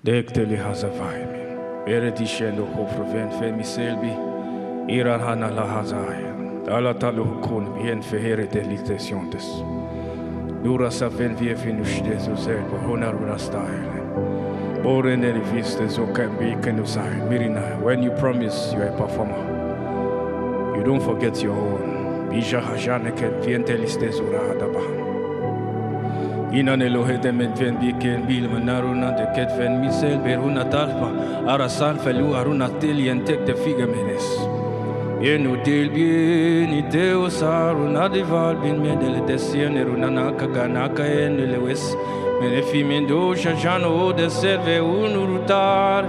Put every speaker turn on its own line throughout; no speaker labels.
Dekteli hazavaimin. Eredishendo hofroven femi selbi. Iran hana la hazaya. Alla talo hukun bien fehere delitationes. Dura safen vie finushde zo selbo honaruna style. Boren viste zo can be kenusai. Mirina, when you promise you are a performer, you don't forget your own. Bija hajane ken viente liste zura adaba. Inan elohede men ven biken bil manaruna de ket ven misel beruna talpa arasal felu aruna tilien tek de figamenes. Yenu del bien ideo saruna dival bin medel desien eruna naka ganaka enelewes menefi mendo shajano de serve unurutar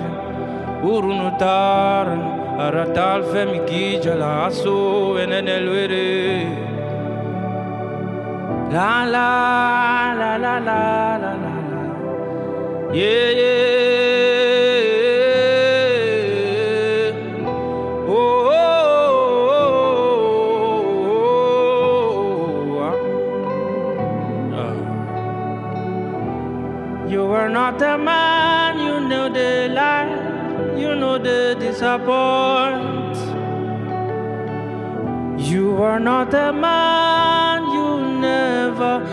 aratal femiki jala aso enelwere. La la la la la la la, yeah yeah. Oh, You are not a man, you know the lie, you know the disappointment. You are not a man, you never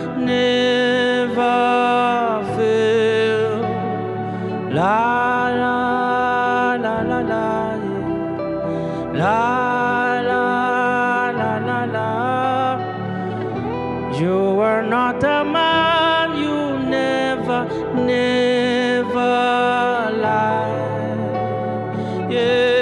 fail. La la la la la, la la la la la. You are not a man, you never lie. Yeah.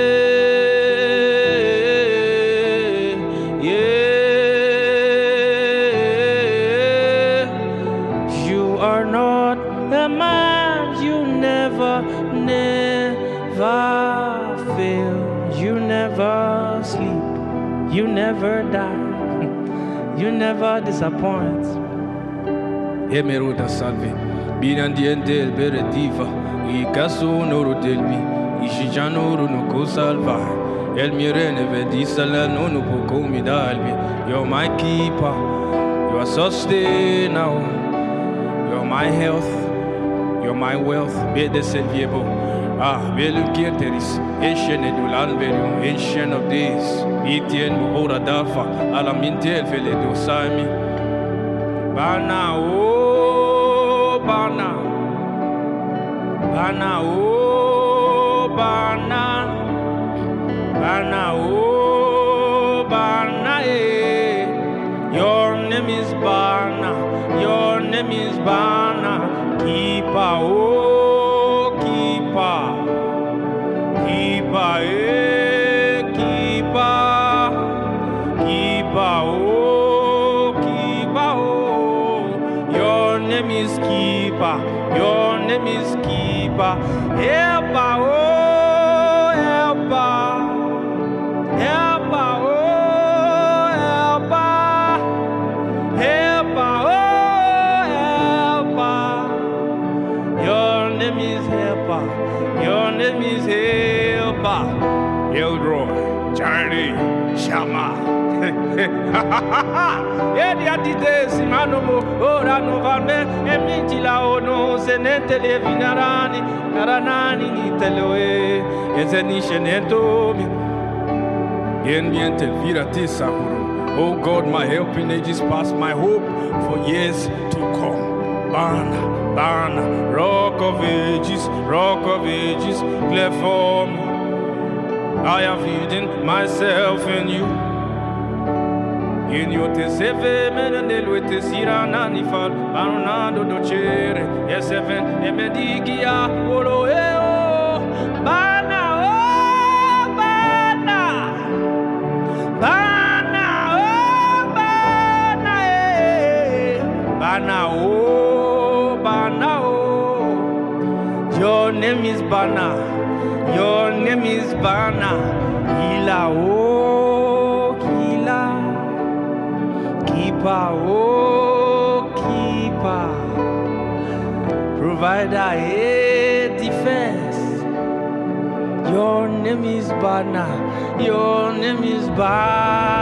Never fail, you never sleep, you never die, you never disappoint. Emeruda salve, binandiente el berediva, I caso noro del mi, I shijanoro no co salva, el mirene vedisa la nono poco mi dalbi. You're my keeper, you are sustainer, you're my health, you're my wealth, be the serviable. Belukirteris, ancient Edulanverium, ancient of days, Etienne Muhora Dalfa, Alamintel Feledo Sami. Bana, oh, Bana, Bana, oh, Bana, Bana, oh, Bana, eh. Your name is Bana, your name is Bana, Keeper, oh. Your name is Keeper, your name is Keeper. Helper, oh, helper, helper, oh, helper, helper, oh, helper. Your name is helper, your name is helper. Eldroy, Charlie, Shama. Edia dite simanomo ora novame emitila ono senente le vinarani naranani ni teloe ezenishenento bien tel virati sahuru. Oh God, my help in ages past, my hope for years to come. Bana, Bana, rock of ages, clear for me. I am hidden myself in you. In your teseve menendelo te sirana ni fal banando docere yeseven emedigia olo eo bana oh bana bana oh bana bana oh bana oh. Your name is Bana, your name is Bana, Ila oh Ila. Keeper, oh keeper, provider, defense. Your name is Bana, your name is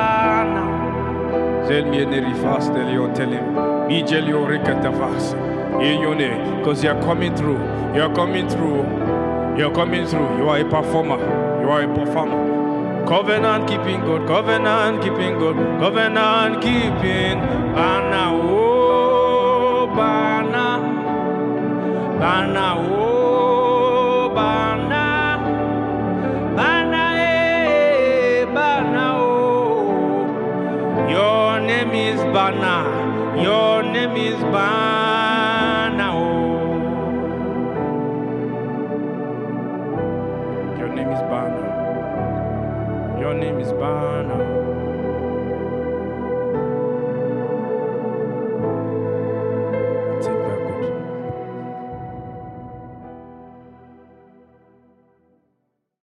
Bana. Zel mi neri fast elio telim, mi gelio recatavas. In your name. Because you're coming through. You're coming through. You're coming through. You are a performer. You are a performer. Covenant keeping God. Covenant keeping God. Covenant keeping. Bana oh bana. Bana oh bana. Bana eh bana oh. Your name is Bana. Your name is Bana oh. Your name is Bana. Your name is Bana.